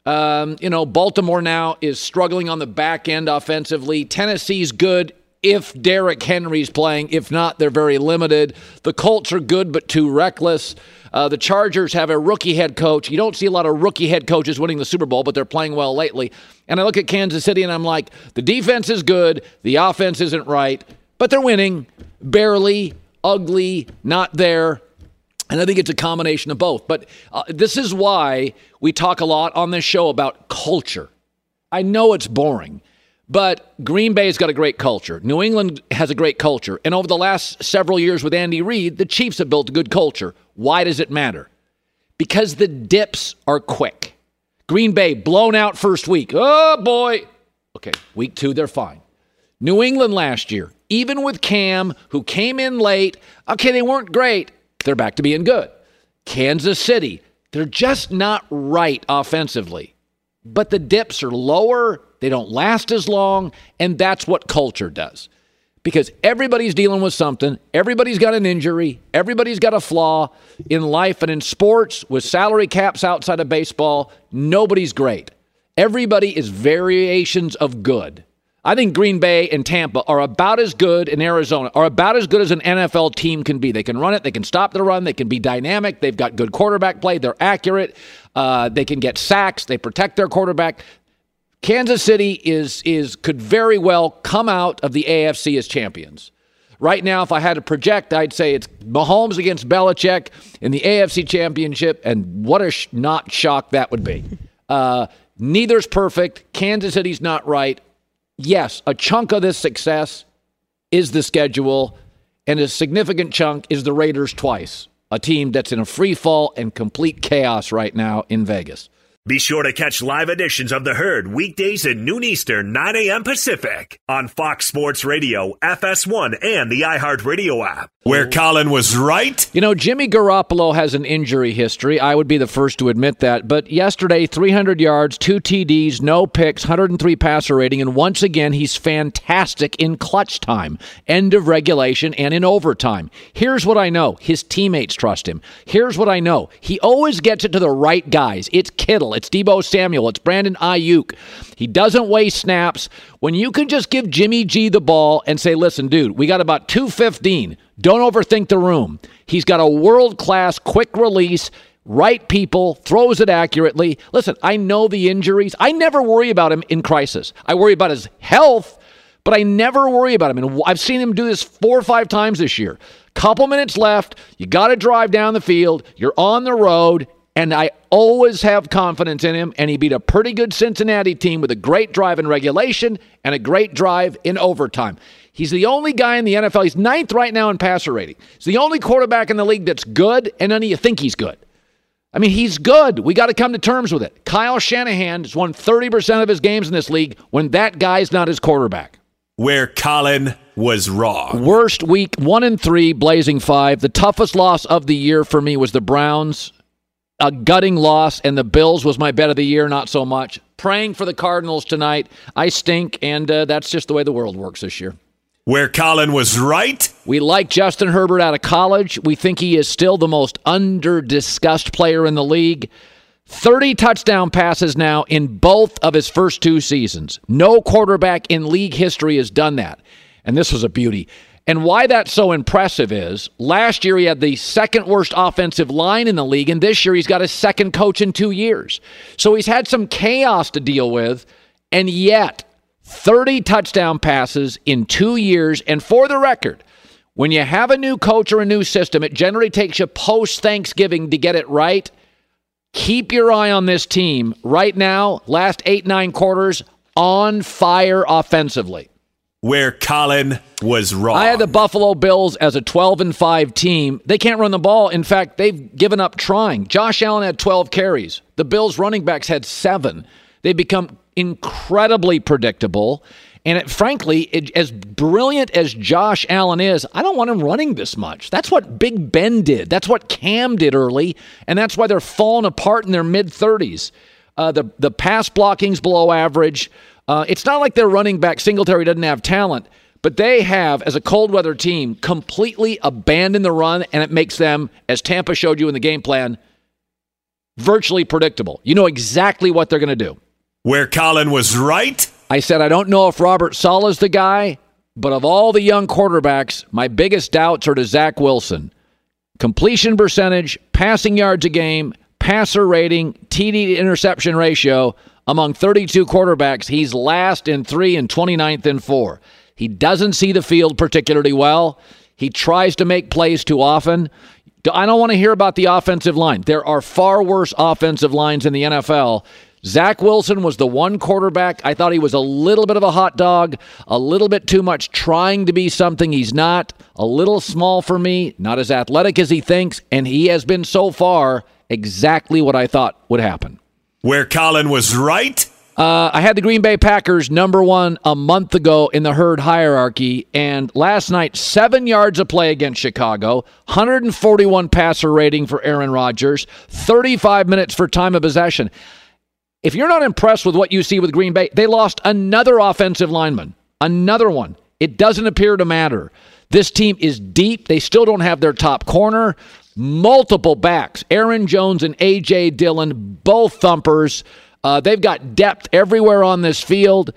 Baltimore now is struggling on the back end offensively. Tennessee's good if Derrick Henry's playing. If not, they're very limited. The Colts are good but too reckless. The Chargers have a rookie head coach. You don't see a lot of rookie head coaches winning the Super Bowl, but they're playing well lately. And I look at Kansas City and I'm like, the defense is good. The offense isn't right, but they're winning. Barely, ugly, not there. And I think it's a combination of both. But this is why we talk a lot on this show about culture. I know it's boring, but Green Bay's got a great culture. New England has a great culture. And over the last several years with Andy Reid, the Chiefs have built a good culture. Why does it matter? Because the dips are quick. Green Bay, blown out first week. Oh, boy. Okay, week 2, they're fine. New England last year, even with Cam, who came in late, okay, they weren't great. They're back to being good. Kansas City, they're just not right offensively. But the dips are lower, they don't last as long, and that's what culture does. Because everybody's dealing with something, everybody's got an injury, everybody's got a flaw in life and in sports with salary caps outside of baseball. Nobody's great. Everybody is variations of good. I think Green Bay and Tampa are about as good, in Arizona, are about as good as an NFL team can be. They can run it. They can stop the run. They can be dynamic. They've got good quarterback play. They're accurate. They can get sacks. They protect their quarterback. Kansas City could very well come out of the AFC as champions. Right now, if I had to project, I'd say it's Mahomes against Belichick in the AFC Championship, and what a not shock that would be. Neither's perfect. Kansas City's not right. Yes, a chunk of this success is the schedule, and a significant chunk is the Raiders twice, a team that's in a free fall and complete chaos right now in Vegas. Be sure to catch live editions of The Herd weekdays at noon Eastern, 9 a.m. Pacific on Fox Sports Radio, FS1, and the iHeartRadio app. Where Colin was right. You know, Jimmy Garoppolo has an injury history. I would be the first to admit that. But yesterday, 300 yards, 2 TDs, no picks, 103 passer rating. And once again, he's fantastic in clutch time, end of regulation, and in overtime. Here's what I know. His teammates trust him. Here's what I know. He always gets it to the right guys. It's Kittle. It's Deebo Samuel. It's Brandon Ayuk. He doesn't waste snaps. When you can just give Jimmy G the ball and say, listen, dude, we got about 2:15. Don't overthink the room. He's got a world-class quick release, right people, throws it accurately. Listen, I know the injuries. I never worry about him in crisis. I worry about his health, but I never worry about him. And I've seen him do this 4 or 5 times this year. Couple minutes left. You got to drive down the field. You're on the road. And I always have confidence in him, and he beat a pretty good Cincinnati team with a great drive in regulation and a great drive in overtime. He's the only guy in the NFL. He's 9th right now in passer rating. He's the only quarterback in the league that's good, and none of you think he's good. I mean, he's good. We got to come to terms with it. Kyle Shanahan has won 30% of his games in this league when that guy's not his quarterback. Where Colin was wrong. Worst week, 1-3, Blazing 5. The toughest loss of the year for me was the Browns. A gutting loss, and the Bills was my bet of the year, not so much. Praying for the Cardinals tonight. I stink, and that's just the way the world works this year. Where Colin was right. We like Justin Herbert out of college. We think he is still the most under-discussed player in the league. 30 touchdown passes now in both of his first 2 seasons. No quarterback in league history has done that. And this was a beauty. And why that's so impressive is last year he had the second worst offensive line in the league, and this year he's got his second coach in 2 years. So he's had some chaos to deal with, and yet 30 touchdown passes in 2 years. And for the record, when you have a new coach or a new system, it generally takes you post-Thanksgiving to get it right. Keep your eye on this team. Right now, last 8-9 quarters, on fire offensively. Where Colin was wrong. I had the Buffalo Bills as a 12-5 team. They can't run the ball. In fact, they've given up trying. Josh Allen had 12 carries. The Bills running backs had 7. They've become incredibly predictable. And frankly, as brilliant as Josh Allen is, I don't want him running this much. That's what Big Ben did. That's what Cam did early. And that's why they're falling apart in their mid-30s. The pass blocking's below average. It's not like their running back, Singletary, doesn't have talent, but they have, as a cold weather team, completely abandoned the run, and it makes them, as Tampa showed you in the game plan, virtually predictable. You know exactly what they're going to do. Where Colin was right. I said, I don't know if Robert Saleh's the guy, but of all the young quarterbacks, my biggest doubts are to Zach Wilson. Completion percentage, passing yards a game, passer rating, TD to interception ratio. Among 32 quarterbacks, he's last in 3 and 29th in 4. He doesn't see the field particularly well. He tries to make plays too often. I don't want to hear about the offensive line. There are far worse offensive lines in the NFL. Zach Wilson was the one quarterback. I thought he was a little bit of a hot dog, a little bit too much trying to be something he's not, a little small for me, not as athletic as he thinks, and he has been so far exactly what I thought would happen. Where Colin was right. I had the Green Bay Packers number 1 a month ago in the herd hierarchy, and last night, 7 yards of play against Chicago, 141 passer rating for Aaron Rodgers, 35 minutes for time of possession. If you're not impressed with what you see with Green Bay, they lost another offensive lineman, another one. It doesn't appear to matter. This team is deep. They still don't have their top corner. Multiple backs, Aaron Jones and A.J. Dillon, both thumpers. They've got depth everywhere on this field.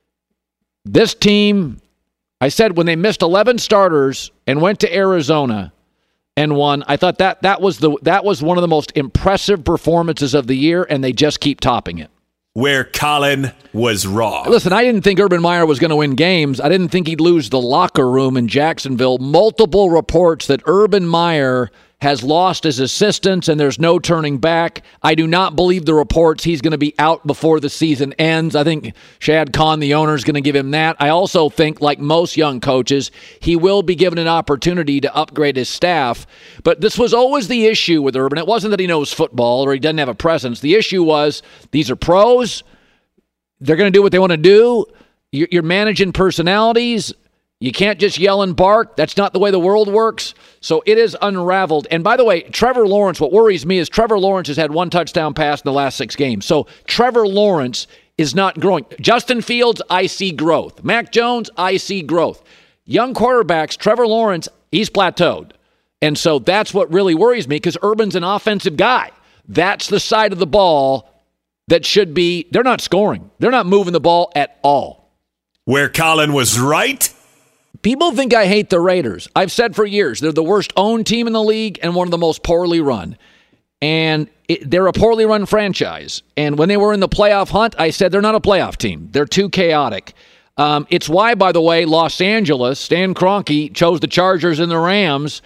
This team, I said when they missed 11 starters and went to Arizona and won, I thought that was one of the most impressive performances of the year, and they just keep topping it. Where Colin was wrong. Listen, I didn't think Urban Meyer was going to win games. I didn't think he'd lose the locker room in Jacksonville. Multiple reports that Urban Meyer has lost his assistants and there's no turning back. I do not believe the reports he's going to be out before the season ends. I think Shad Khan, the owner, is going to give him that. I also think, like most young coaches, he will be given an opportunity to upgrade his staff. But this was always the issue with Urban. It wasn't that he knows football or he doesn't have a presence. The issue was these are pros. They're going to do what they want to do. You're managing personalities. You can't just yell and bark. That's not the way the world works. So it is unraveled. And by the way, Trevor Lawrence, what worries me is Trevor Lawrence has had 1 touchdown pass in the last 6 games. So Trevor Lawrence is not growing. Justin Fields, I see growth. Mac Jones, I see growth. Young quarterbacks, Trevor Lawrence, he's plateaued. And so that's what really worries me because Urban's an offensive guy. That's the side of the ball that should be, they're not scoring. They're not moving the ball at all. Where Colin was right. People think I hate the Raiders. I've said for years, they're the worst owned team in the league and one of the most poorly run. And they're a poorly run franchise. And when they were in the playoff hunt, I said they're not a playoff team. They're too chaotic. It's why, by the way, Los Angeles, Stan Kroenke chose the Chargers and the Rams.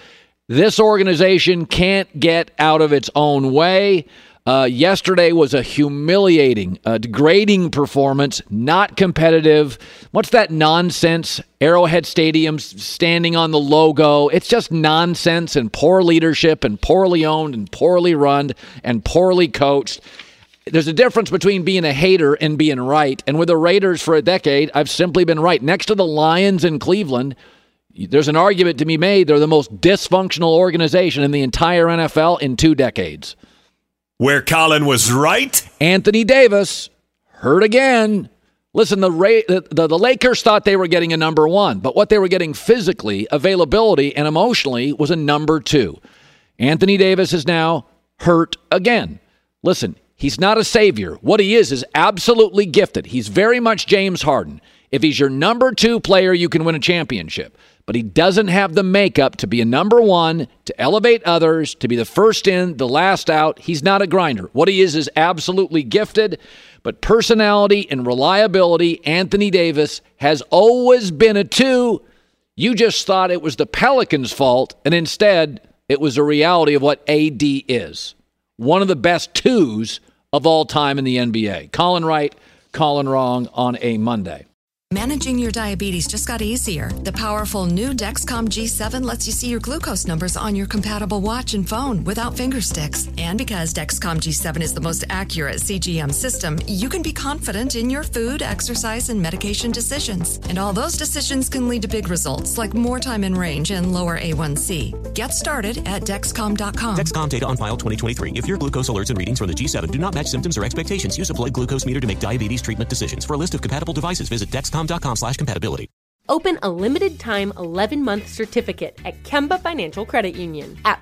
This organization can't get out of its own way. Yesterday was a humiliating, degrading performance, not competitive. What's that nonsense? Arrowhead Stadium's standing on the logo. It's just nonsense and poor leadership and poorly owned and poorly run and poorly coached. There's a difference between being a hater and being right. And with the Raiders for a decade, I've simply been right. Next to the Lions in Cleveland, there's an argument to be made. They're the most dysfunctional organization in the entire NFL in 2 decades. Where Colin was right? Anthony Davis, hurt again. Listen, the Lakers thought they were getting a number 1, but what they were getting physically, availability, and emotionally was a number 2. Anthony Davis is now hurt again. Listen, he's not a savior. What he is absolutely gifted. He's very much James Harden. If he's your number 2 player, you can win a championship. But he doesn't have the makeup to be a number 1, to elevate others, to be the first in, the last out. He's not a grinder. What he is absolutely gifted, but personality and reliability, Anthony Davis has always been a 2. You just thought it was the Pelicans' fault, and instead it was a reality of what AD is. One of the best 2s of all time in the NBA. Colin right, Colin wrong on a Monday. Managing your diabetes just got easier. The powerful new Dexcom G7 lets you see your glucose numbers on your compatible watch and phone without finger sticks. And because Dexcom G7 is the most accurate CGM system, you can be confident in your food, exercise, and medication decisions. And all those decisions can lead to big results, like more time in range and lower A1C. Get started at Dexcom.com. Dexcom data on file 2023. If your glucose alerts and readings from the G7 do not match symptoms or expectations, use a blood glucose meter to make diabetes treatment decisions. For a list of compatible devices, visit Dexcom.com/compatibility. Open a limited-time 11-month certificate at Kemba Financial Credit Union. At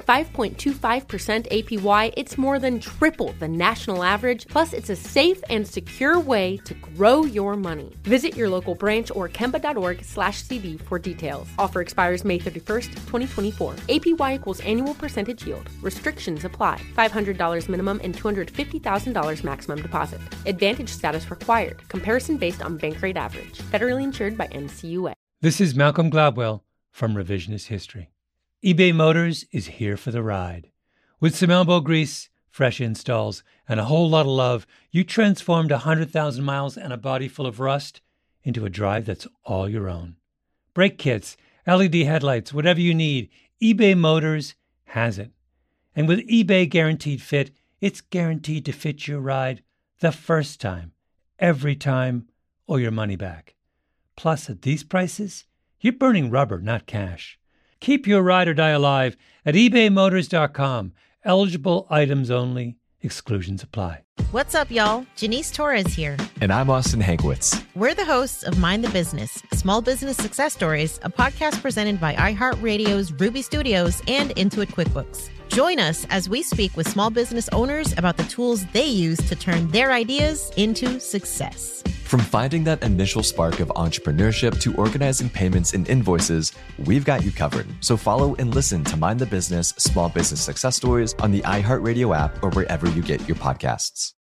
5.25% APY, it's more than triple the national average, plus it's a safe and secure way to grow your money. Visit your local branch or kemba.org/cb for details. Offer expires May 31st, 2024. APY equals annual percentage yield. Restrictions apply. $500 minimum and $250,000 maximum deposit. Advantage status required. Comparison based on bank rate average. Federally insured by NCUA. This is Malcolm Gladwell from Revisionist History. eBay Motors is here for the ride. With some elbow grease, fresh installs, and a whole lot of love, you transformed 100,000 miles and a body full of rust into a drive that's all your own. Brake kits, LED headlights, whatever you need, eBay Motors has it. And with eBay Guaranteed Fit, it's guaranteed to fit your ride the first time, every time, or your money back. Plus, at these prices, you're burning rubber, not cash. Keep your ride or die alive at ebaymotors.com. Eligible items only. Exclusions apply. What's up, y'all? Janice Torres here. And I'm Austin Hankwitz. We're the hosts of Mind the Business, Small Business Success Stories, a podcast presented by iHeartRadio's Ruby Studios and Intuit QuickBooks. Join us as we speak with small business owners about the tools they use to turn their ideas into success. From finding that initial spark of entrepreneurship to organizing payments and invoices, we've got you covered. So follow and listen to Mind the Business, Small Business Success Stories on the iHeartRadio app or wherever you get your podcasts.